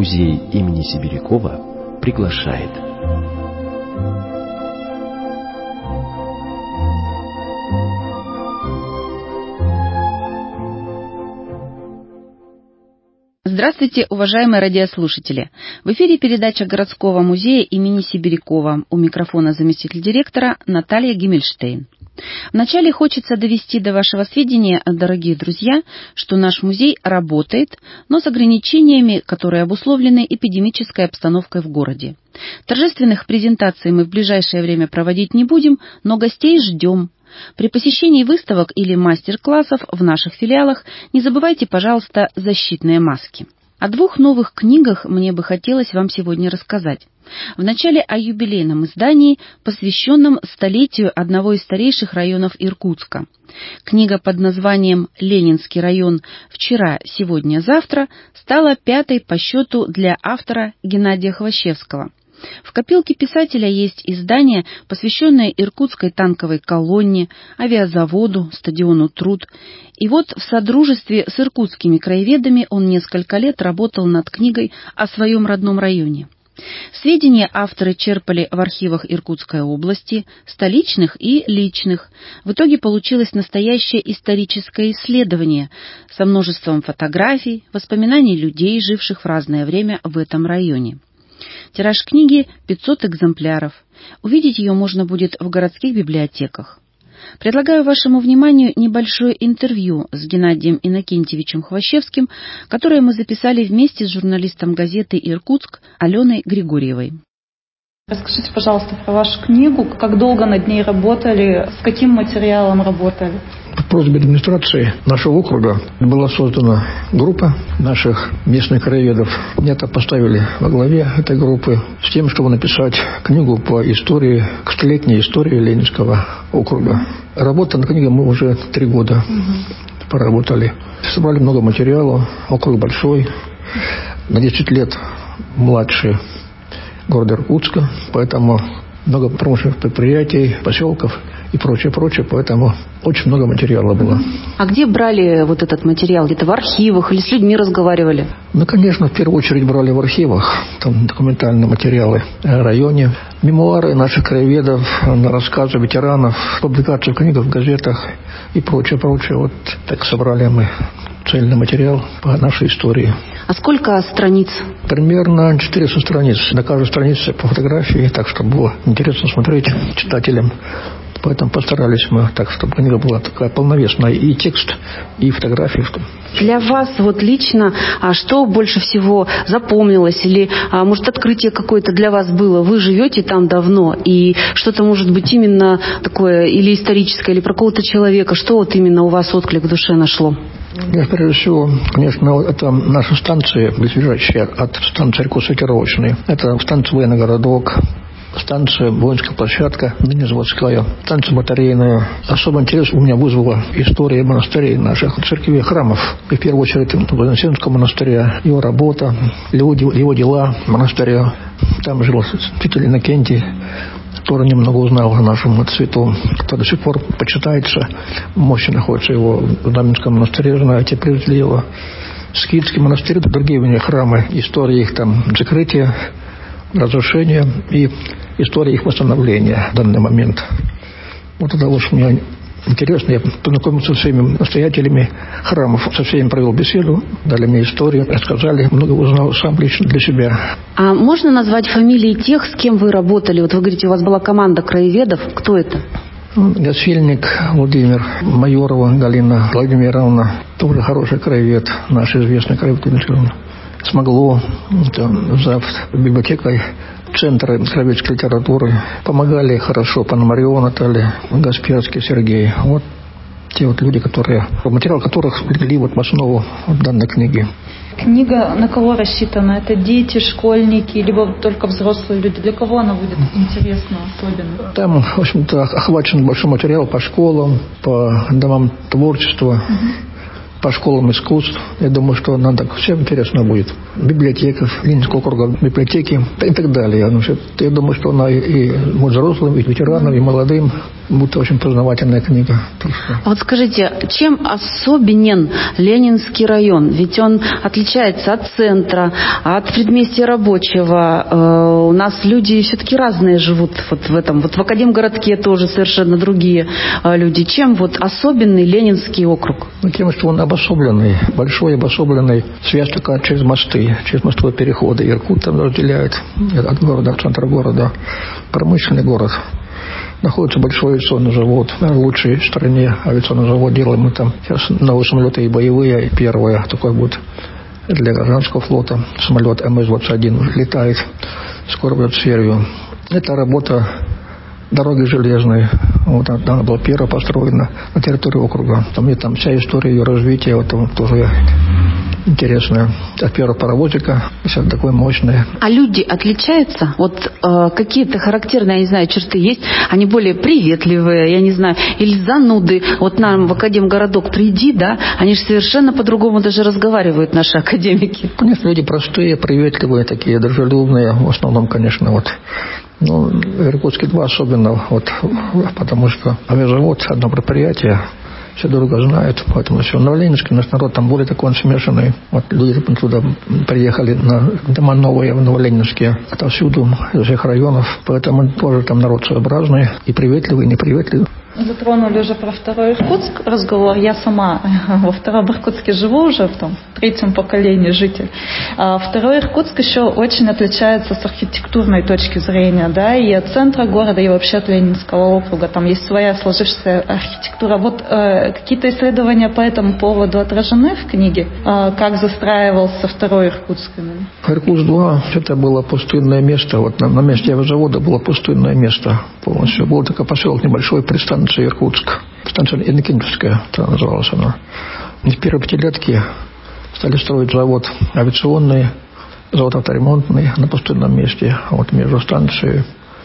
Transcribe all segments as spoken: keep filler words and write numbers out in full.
Музей имени Сибирякова приглашает. Здравствуйте, уважаемые радиослушатели! В эфире передача городского музея имени Сибирякова. У микрофона заместитель директора Наталья Гиммельштейн. Вначале хочется довести до вашего сведения, дорогие друзья, что наш музей работает, но с ограничениями, которые обусловлены эпидемической обстановкой в городе. Торжественных презентаций мы в ближайшее время проводить не будем, но гостей ждем. При посещении выставок или мастер-классов в наших филиалах не забывайте, пожалуйста, защитные маски. О двух новых книгах мне бы хотелось вам сегодня рассказать. Вначале о юбилейном издании, посвященном столетию одного из старейших районов Иркутска. Книга под названием «Ленинский район. Вчера, сегодня, завтра» стала пятой по счету для автора Геннадия Хвощевского. В копилке писателя есть издание, посвященное Иркутской танковой колонне, авиазаводу, стадиону «Труд». И вот в содружестве с иркутскими краеведами он несколько лет работал над книгой о своем родном районе. Сведения авторы черпали в архивах Иркутской области, столичных и личных. В итоге получилось настоящее историческое исследование со множеством фотографий, воспоминаний людей, живших в разное время в этом районе. Тираж книги пятьсот экземпляров. Увидеть ее можно будет в городских библиотеках. Предлагаю вашему вниманию небольшое интервью с Геннадием Иннокентьевичем Хвощевским, которое мы записали вместе с журналистом газеты «Иркутск» Аленой Григорьевой. Расскажите, пожалуйста, про вашу книгу, как долго над ней работали, с каким материалом работали? По просьбе администрации нашего округа была создана группа наших местных краеведов. Меня-то поставили во главе этой группы с тем, чтобы написать книгу по истории, к столетней истории Ленинского округа. Работа над книгой мы уже три года угу. поработали. Собрали много материала, округ большой, на десять лет младше города Иркутска, поэтому много промышленных предприятий, поселков и прочее, прочее, поэтому очень много материала было. А где брали вот этот материал? Где-то в архивах или с людьми разговаривали? Ну, конечно, в первую очередь брали в архивах, там документальные материалы о районе, мемуары наших краеведов, рассказы ветеранов, публикации в книгах, в газетах и прочее, прочее. Вот так собрали мы цельный материал по нашей истории. А сколько страниц? Примерно четыреста страниц. На каждой странице по фотографии, так, чтобы было интересно смотреть читателям. Поэтому постарались мы так, чтобы книга была такая полновесная, и текст, и фотографии. Для вас вот лично, а что больше всего запомнилось? Или, а, может, открытие какое-то для вас было? Вы живете там давно, и что-то, может быть, именно такое, или историческое, или про какого-то человека, что вот именно у вас отклик в душе нашло? Нет, прежде всего, конечно, это наша станция, близлежащая от станции реконструировочной. Это станция военный городок, станция воинская площадка, ныне-заводская, станция батарейная. Особый интерес у меня вызвала история монастырей наших, церквей, храмов. И в первую очередь Вознесенского монастыря, его работа, люди, его дела монастыря. Там жил святитель Иннокентий, который немного узнал о нашем цвету, который до сих пор почитается. Мощи находится его в Даминском монастыре, знаете, привезли его. Скидский монастырь, другие у них храмы, история их там закрытия, разрушения и история их восстановления в данный момент. Вот это вот мне интересно. Я познакомился со всеми настоятелями храмов, со всеми провел беседу, дали мне историю, рассказали, много узнал сам лично для себя. А можно назвать фамилии тех, с кем вы работали? Вот вы говорите, у вас была команда краеведов. Кто это? Гасильник Владимир, Майорова Галина Владимировна, тоже хороший краевед, наш известный краевед. Смогло, зав. Библиотекой Центра краеведской литературы. Помогали хорошо Пономарева Наталья, Гаспиарский Сергей. Вот те вот люди, которые, материал которых легли вот в основу данной книги. Книга на кого рассчитана? Это дети, школьники, либо только взрослые люди? Для кого она будет интересна особенно? Там, в общем-то, охвачен большой материал по школам, по домам творчества. Угу. По школам искусств. Я думаю, что нам так всем интересно будет. Библиотеках, Ленинского округа, библиотеки и так далее. Я думаю, что она и, и взрослым, и ветеранам, и молодым будет очень познавательная книга. А вот скажите, чем особенен Ленинский район? Ведь он отличается от центра, от предместья рабочего. У нас люди все-таки разные живут вот в этом. Вот в Академгородке тоже совершенно другие люди. Чем вот особенный Ленинский округ? Ну, тем, что он обособленный, большой обособленный. Связь только через мосты, через мостовые переходы. Иркут там разделяет от города, от центра города. Промышленный город. Находится большой авиационный завод, лучший в стране авиационный завод. Делаем мы там сейчас новые самолеты и боевые. Первое такое будет для гражданского флота. Самолет эм эс двадцать один уже летает. Скоро будет в серию. Это работа дороги железной. Вот она была первая построена на территории округа. Там, и там вся история ее развития. Вот там тоже интересная. От первого паровозика, все такое мощное. А люди отличаются? Вот э, какие-то характерные, я не знаю, черты есть? Они более приветливые, я не знаю, или зануды. Вот нам в Академгородок приди, да, они же совершенно по-другому даже разговаривают, наши академики. Конечно, люди простые, приветливые, такие дружелюбные. В основном, конечно, вот. Ну, Иркутске два особенно, вот, потому что авиазавод, одно предприятие, все друг друга знают, поэтому все. Но в Ленинске наш народ там более такой он смешанный. Вот люди туда приехали на дома новые, в Новоленинске, отовсюду, из всех районов, поэтому тоже там народ своеобразный, и приветливый, и неприветливый. Затронули уже про второй Иркутск разговор. Я сама во втором Иркутске живу уже, в том в третьем поколении житель. А второй Иркутск еще очень отличается с архитектурной точки зрения, да, и от центра города, и вообще от Ленинского округа. Там есть своя сложившаяся архитектура. Вот э, какие-то исследования по этому поводу отражены в книге? Э, как застраивался второй Иркутск? Иркутск-два это было пустынное место. Вот на, на месте авиазавода было пустынное место полностью. Был такой поселок небольшой, пристанция Иркутск. Станция Иннокентьевская, так называлась она. В первые пятилетки стали строить завод авиационный, завод авторемонтный на пустынном месте. Вот между станцией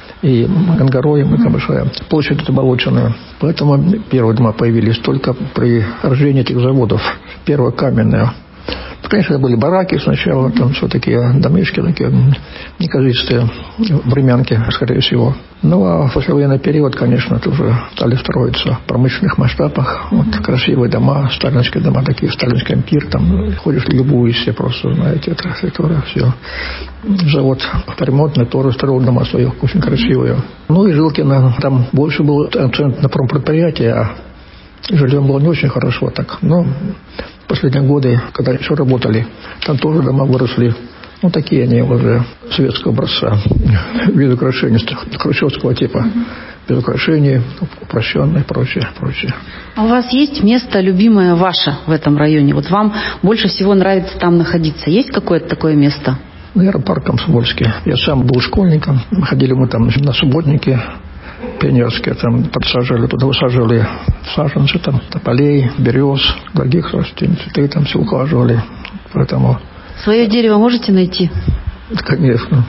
и Гангароем, это большая площадь оболоченная. Поэтому первые дома появились только при рождении этих заводов. Первая каменная. Конечно, это были бараки сначала, там все такие домишки, такие неказистые, времянки, скорее всего. Ну, а в послевоенный период, конечно, тоже стали строиться в промышленных масштабах. Вот красивые дома, сталинские дома, такие, сталинский ампир, там ходишь, любуешься, просто, знаете, это архитектура, все. Завод ремонтный тоже строил дома свои, очень красивые. Ну, и Жилкино, там больше был акцент на промпредприятие, а жильем было не очень хорошо так, но последние годы, когда еще работали, там тоже дома выросли. Ну, такие они уже советского образца, без украшений, хрущевского типа, без украшений, упрощенные и прочее, прочее. А у вас есть место любимое ваше в этом районе? Вот вам больше всего нравится там находиться? Есть какое-то такое место? Наверное, парк Комсомольский. Я сам был школьником, ходили мы там на субботники пионерские, там подсаживали, туда высаживали саженцы, там, тополей, берез, других растений, цветы там все ухаживали. Поэтому... Свое дерево можете найти? Конечно.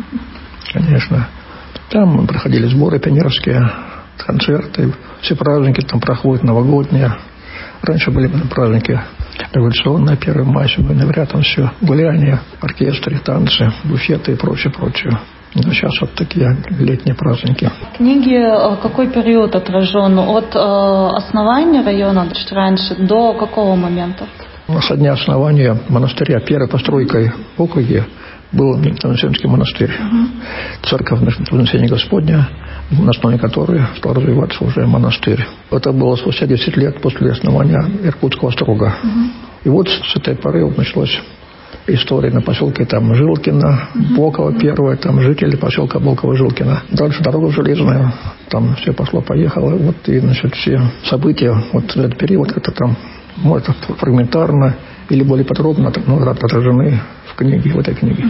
Конечно. Там мы проходили сборы пионерские, концерты, все праздники там проходят, новогодние. Раньше были праздники революционные, первое мая, января, там все, гуляния, оркестры, танцы, буфеты и прочее, прочее. Но сейчас вот такие летние праздники. В книге какой период отражен? От э, основания района, чуть раньше, до какого момента? Со дня основания монастыря, первой постройкой в округе был Вознесенский монастырь. Uh-huh. Церковь Вознесения Господня, на основе которой стал развиваться уже монастырь. Это было спустя десять лет после основания Иркутского острога. Uh-huh. И вот с этой поры вот началось история на поселке там Жилкино, Боково первое, там жители поселка Боково-Жилкино. Дальше дорога железная, там все пошло-поехало. Вот и, значит, все события, вот этот период, это там, может, фрагментарно или более подробно, ну, отражены в книге, в этой книге.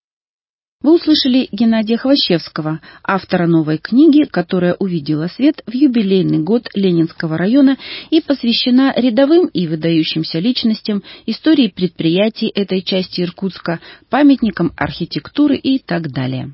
Вы услышали Геннадия Хвощевского, автора новой книги, которая увидела свет в юбилейный год Ленинского района и посвящена рядовым и выдающимся личностям, истории предприятий этой части Иркутска, памятникам архитектуры и так далее.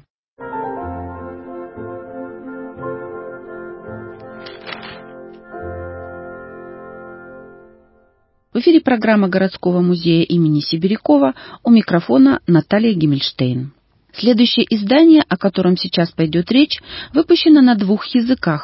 В эфире программа городского музея имени Сибирякова, у микрофона Наталья Гиммельштейн. Следующее издание, о котором сейчас пойдет речь, выпущено на двух языках –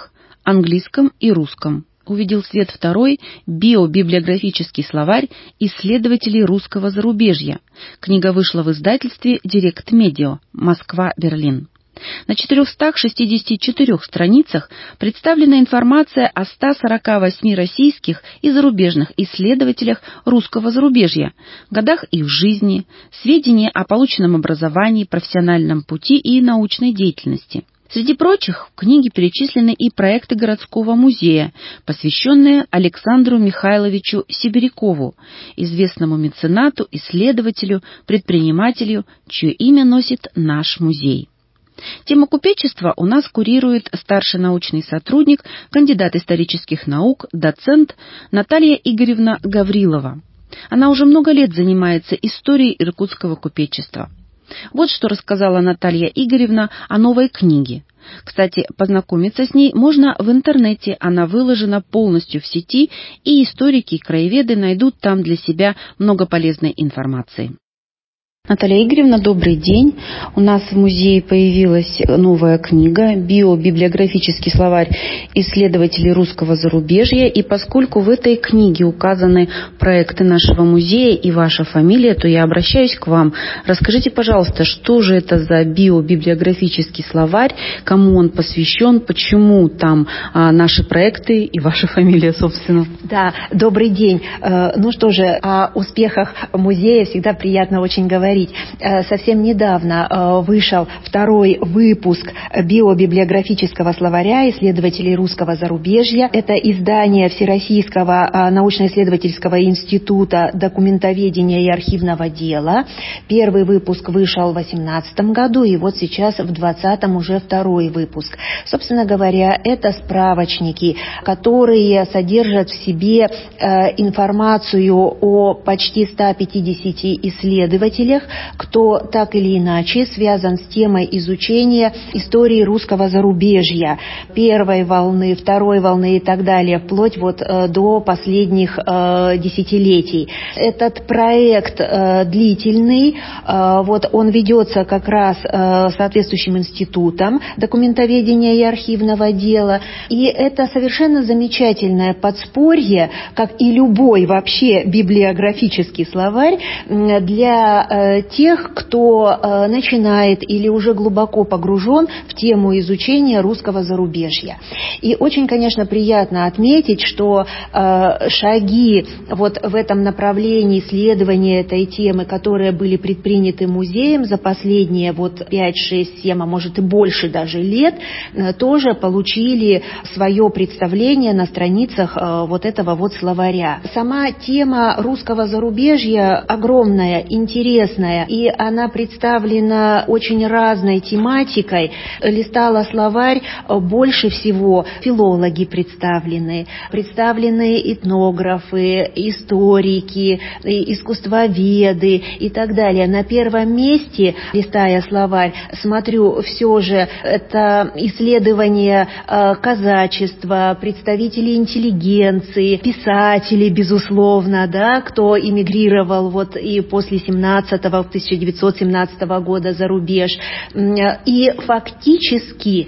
английском и русском. Увидел свет второй биобиблиографический словарь исследователей русского зарубежья. Книга вышла в издательстве «Директ Медиа», Москва, Берлин. На четырехстах шестидесяти четырёх страницах представлена информация о ста сорока восьми российских и зарубежных исследователях русского зарубежья, годах их жизни, сведения о полученном образовании, профессиональном пути и научной деятельности. Среди прочих в книге перечислены и проекты городского музея, посвященные Александру Михайловичу Сибирякову, известному меценату, исследователю, предпринимателю, чье имя носит наш музей. Тему купечества у нас курирует старший научный сотрудник, кандидат исторических наук, доцент Наталья Игоревна Гаврилова. Она уже много лет занимается историей иркутского купечества. Вот что рассказала Наталья Игоревна о новой книге. Кстати, познакомиться с ней можно в интернете, она выложена полностью в сети, и историки и краеведы найдут там для себя много полезной информации. Наталья Игоревна, добрый день. У нас в музее появилась новая книга «Биобиблиографический словарь исследователей русского зарубежья». И поскольку в этой книге указаны проекты нашего музея и ваша фамилия, то я обращаюсь к вам. Расскажите, пожалуйста, что же это за биобиблиографический словарь, кому он посвящен, почему там а, наши проекты и ваша фамилия, собственно. Да, добрый день. Ну что же, о успехах музея всегда приятно очень говорить. Совсем недавно вышел второй выпуск биобиблиографического словаря исследователей русского зарубежья. Это издание Всероссийского научно-исследовательского института документоведения и архивного дела. Первый выпуск вышел в две тысячи восемнадцатом году, и вот сейчас в двадцатом уже второй выпуск. Собственно говоря, это справочники, которые содержат в себе информацию о почти ста пятидесяти исследователях, кто так или иначе связан с темой изучения истории русского зарубежья, первой волны, второй волны и так далее, вплоть вот до последних э, десятилетий. Этот проект э, длительный, э, вот он ведется как раз э, соответствующим институтом документоведения и архивного дела, и это совершенно замечательное подспорье, как и любой вообще библиографический словарь для э, тех, кто э, начинает или уже глубоко погружен в тему изучения русского зарубежья. И очень, конечно, приятно отметить, что э, шаги вот в этом направлении исследования этой темы, которые были предприняты музеем за последние вот пять, шесть, семь, а может и больше даже лет, э, тоже получили свое представление на страницах э, вот этого вот словаря. Сама тема русского зарубежья огромная, интересная, и она представлена очень разной тематикой. Листала словарь, больше всего филологи представлены, представлены этнографы, историки, искусствоведы и так далее. На первом месте, листая словарь, смотрю, все же это исследования казачества, представители интеллигенции, писатели, безусловно, да, кто эмигрировал вот и после семнадцатого, тысяча девятьсот семнадцатого года за рубеж. И фактически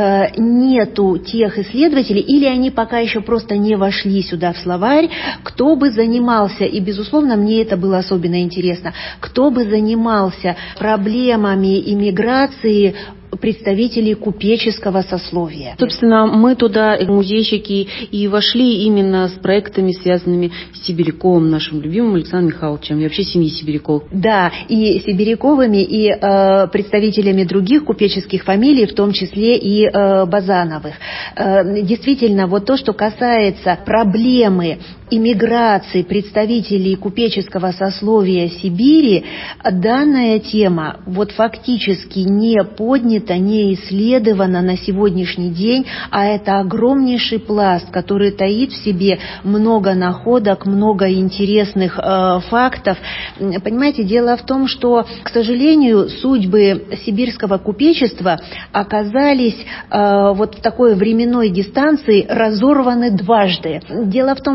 нету тех исследователей, или они пока еще просто не вошли сюда в словарь, кто бы занимался, и, безусловно, мне это было особенно интересно, кто бы занимался проблемами иммиграции представителей купеческого сословия. Собственно, мы туда, музейщики, и вошли именно с проектами, связанными с Сибиряковым, нашим любимым Александром Михайловичем, и вообще семьей Сибиряковых. Да, и Сибиряковыми, и э, представителями других купеческих фамилий, в том числе и э, Базановых. Э, действительно, вот то, что касается проблемы иммиграции представителей купеческого сословия Сибири, данная тема вот фактически не поднята, не исследована на сегодняшний день, а это огромнейший пласт, который таит в себе много находок, много интересных э, фактов. Понимаете, дело в том, что, к сожалению, судьбы сибирского купечества оказались э, вот в такой временной дистанции разорваны дважды. Дело в том, что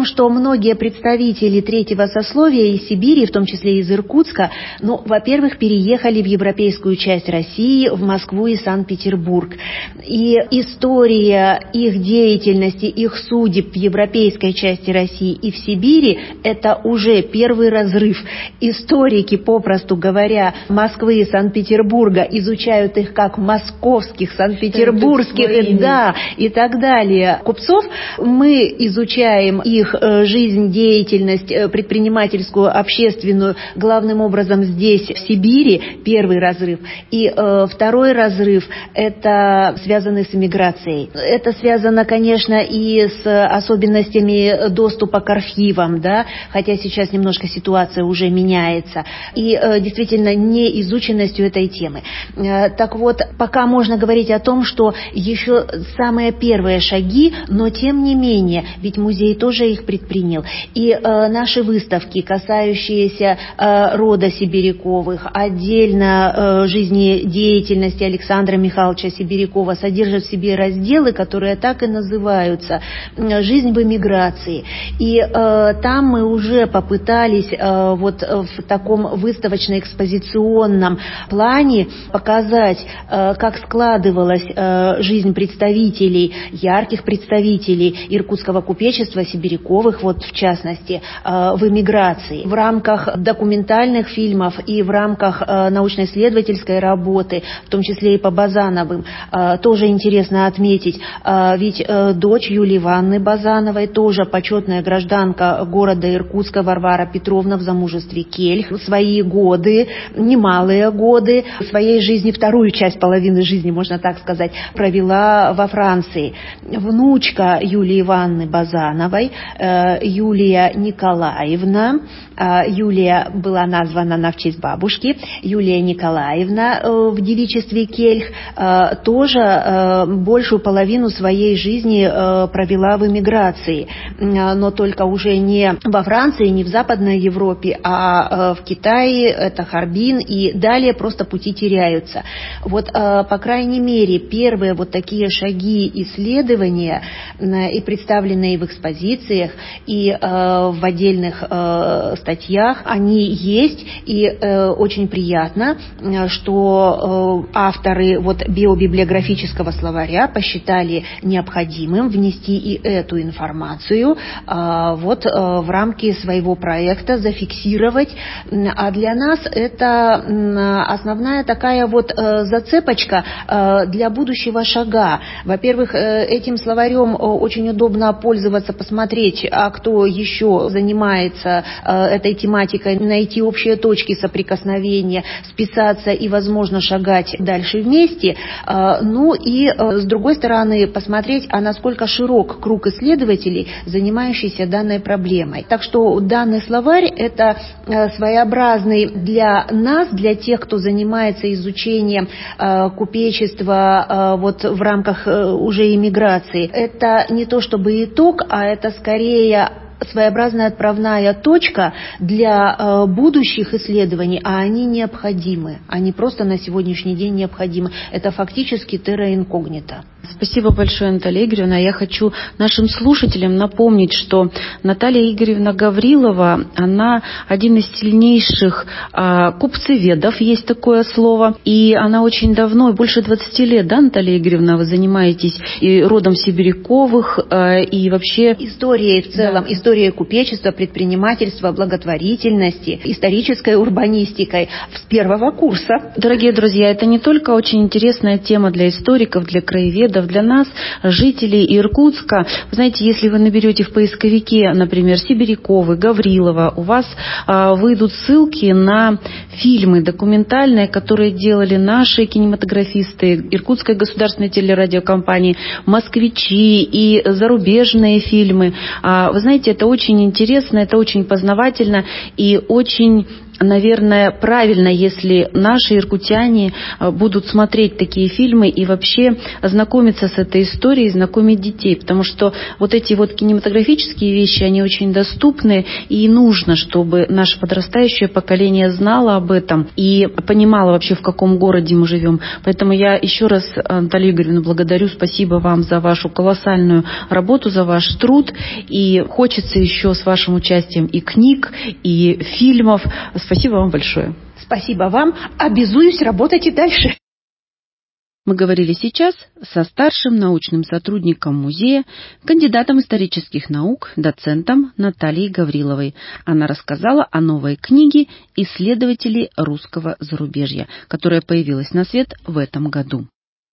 многие представители третьего сословия из Сибири, в том числе из Иркутска, ну, во-первых, переехали в европейскую часть России, в Москву и Санкт-Петербург. И история их деятельности, их судеб в европейской части России и в Сибири – это уже первый разрыв. Историки, попросту говоря, Москвы и Санкт-Петербурга изучают их как московских, санкт-петербургских, да, и так далее. Купцов мы изучаем их жизнь, деятельность предпринимательскую, общественную, главным образом здесь, в Сибири, первый разрыв. И э, второй разрыв – это связанный с эмиграцией. Это связано, конечно, и с особенностями доступа к архивам, да, хотя сейчас немножко ситуация уже меняется, и э, действительно неизученностью этой темы. Э, так вот, пока можно говорить о том, что еще самые первые шаги, но тем не менее, ведь музей тоже их предпринял. И э, наши выставки, касающиеся э, рода Сибиряковых, отдельно э, жизнедеятельности Александра Михайловича Сибирякова, содержат в себе разделы, которые так и называются «Жизнь в эмиграции». И э, там мы уже попытались э, вот в таком выставочно-экспозиционном плане показать, э, как складывалась э, жизнь представителей, ярких представителей иркутского купечества, Сибиряковых, вот в частности, э, в эмиграции. В рамках документальных фильмов и в рамках э, научно-исследовательской работы, в том числе и по Базановым, э, тоже интересно отметить, э, ведь э, дочь Юлии Ивановны Базановой, тоже почетная гражданка города Иркутска, Варвара Петровна, в замужестве Кельх, в свои годы, немалые годы своей жизни, вторую часть половины жизни, можно так сказать, провела во Франции. Внучка Юлии Ивановны Базановой, э, Юлия Николаевна, э, Юлия была названа на в честь бабушки, Юлия Николаевна э, в девичестве Кельх, э, тоже э, большую половину своей жизни э, провела в эмиграции, э, но только уже не во Франции, не в Западной Европе, а э, в Китае, это Харбин, и далее просто пути теряются. Вот, э, по крайней мере, первые вот такие шаги исследования, э, и представленные в экспозициях, и э, в отдельных э, статьях, они есть, и э, очень приятно, э, что э, авторы вот биобиблиографического словаря посчитали необходимым внести и эту информацию э, вот э, в рамки своего проекта, зафиксировать. А для нас это э, основная такая вот э, зацепочка э, для будущего шага. Во-первых, э, этим словарем очень удобно пользоваться, посмотреть, а кто еще занимается э, этой тематикой, найти общие точки соприкосновения, списаться и, возможно, шагать дальше вместе. Э, ну и, э, с другой стороны, посмотреть, а насколько широк круг исследователей, занимающихся данной проблемой. Так что данный словарь – это э, своеобразный для нас, для тех, кто занимается изучением э, купечества э, вот в рамках э, уже иммиграции. Это не то чтобы итог, а это скорее своеобразная отправная точка для э, будущих исследований, а они необходимы. Они просто на сегодняшний день необходимы. Это фактически терра инкогнита. Спасибо большое, Наталья Игоревна. Я хочу нашим слушателям напомнить, что Наталья Игоревна Гаврилова, она один из сильнейших а, купцеведов, есть такое слово, и она очень давно, больше двадцати лет, да, Наталья Игоревна, вы занимаетесь и родом Сибиряковых, а, и вообще историей в целом, да. Историей купечества, предпринимательства, благотворительности, исторической урбанистикой с первого курса. Дорогие друзья, это не только очень интересная тема для историков, для краеведов, для нас, жителей Иркутска. Вы знаете, если вы наберете в поисковике, например, Сибиряковы, Гаврилова, у вас а, выйдут ссылки на фильмы документальные, которые делали наши кинематографисты Иркутской государственной телерадиокомпании, москвичи и зарубежные фильмы. А, вы знаете, это очень интересно, это очень познавательно и очень наверное, правильно, если наши иркутяне будут смотреть такие фильмы и вообще знакомиться с этой историей, знакомить детей, потому что вот эти вот кинематографические вещи, они очень доступны, и нужно, чтобы наше подрастающее поколение знало об этом и понимало вообще, в каком городе мы живем. Поэтому я еще раз, Наталья Игоревна, благодарю, спасибо вам за вашу колоссальную работу, за ваш труд, и хочется еще с вашим участием и книг, и фильмов. Спасибо вам большое. Спасибо вам. Обязуюсь работать и дальше. Мы говорили сейчас со старшим научным сотрудником музея, кандидатом исторических наук, доцентом Натальей Гавриловой. Она рассказала о новой книге «Исследователи русского зарубежья», которая появилась на свет в этом году.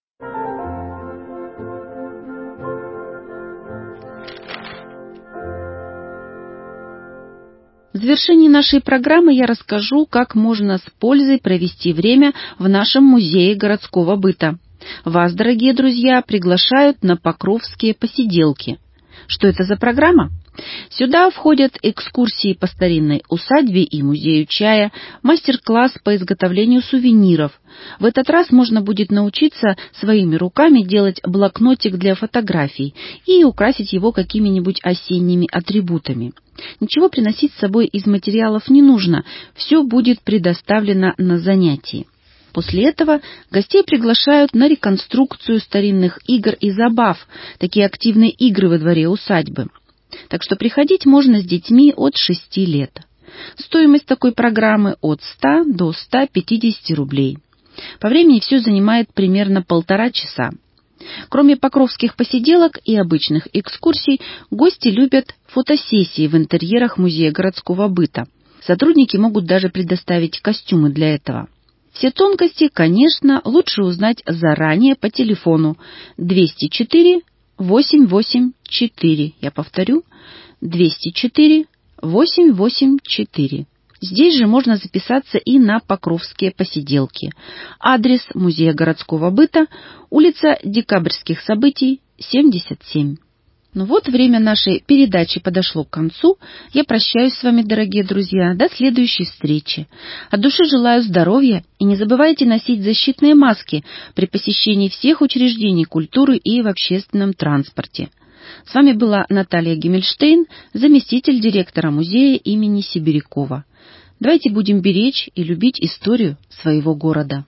В завершении нашей программы я расскажу, как можно с пользой провести время в нашем музее городского быта. Вас, дорогие друзья, приглашают на покровские посиделки. Что это за программа? Сюда входят экскурсии по старинной усадьбе и музею чая, мастер-класс по изготовлению сувениров. В этот раз можно будет научиться своими руками делать блокнотик для фотографий и украсить его какими-нибудь осенними атрибутами. Ничего приносить с собой из материалов не нужно, все будет предоставлено на занятии. После этого гостей приглашают на реконструкцию старинных игр и забав, такие активные игры во дворе усадьбы. Так что приходить можно с детьми от шести лет. Стоимость такой программы от ста до ста пятидесяти рублей. По времени все занимает примерно полтора часа. Кроме покровских посиделок и обычных экскурсий, гости любят фотосессии в интерьерах музея городского быта. Сотрудники могут даже предоставить костюмы для этого. Все тонкости, конечно, лучше узнать заранее по телефону двести четыре восемь восемь четыре. Я повторю, двести четыре восемь восемь четыре. Здесь же можно записаться и на покровские посиделки. Адрес музея городского быта, улица Декабрьских событий, семьдесят семь. Ну вот, время нашей передачи подошло к концу. Я прощаюсь с вами, дорогие друзья. До следующей встречи. От души желаю здоровья и не забывайте носить защитные маски при посещении всех учреждений культуры и в общественном транспорте. С вами была Наталья Гиммельштейн, заместитель директора музея имени Сибирякова. Давайте будем беречь и любить историю своего города.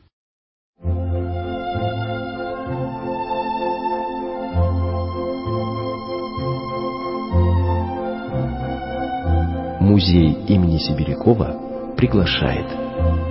Музей имени Сибирякова приглашает.